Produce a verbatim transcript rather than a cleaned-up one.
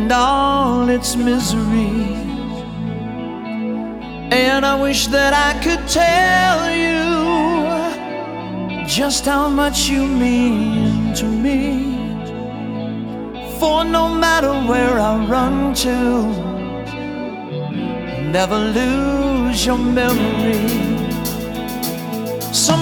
and all its misery. And I wish that I could tell you just how much you mean to me. For no matter where I run to, never lose your memory. So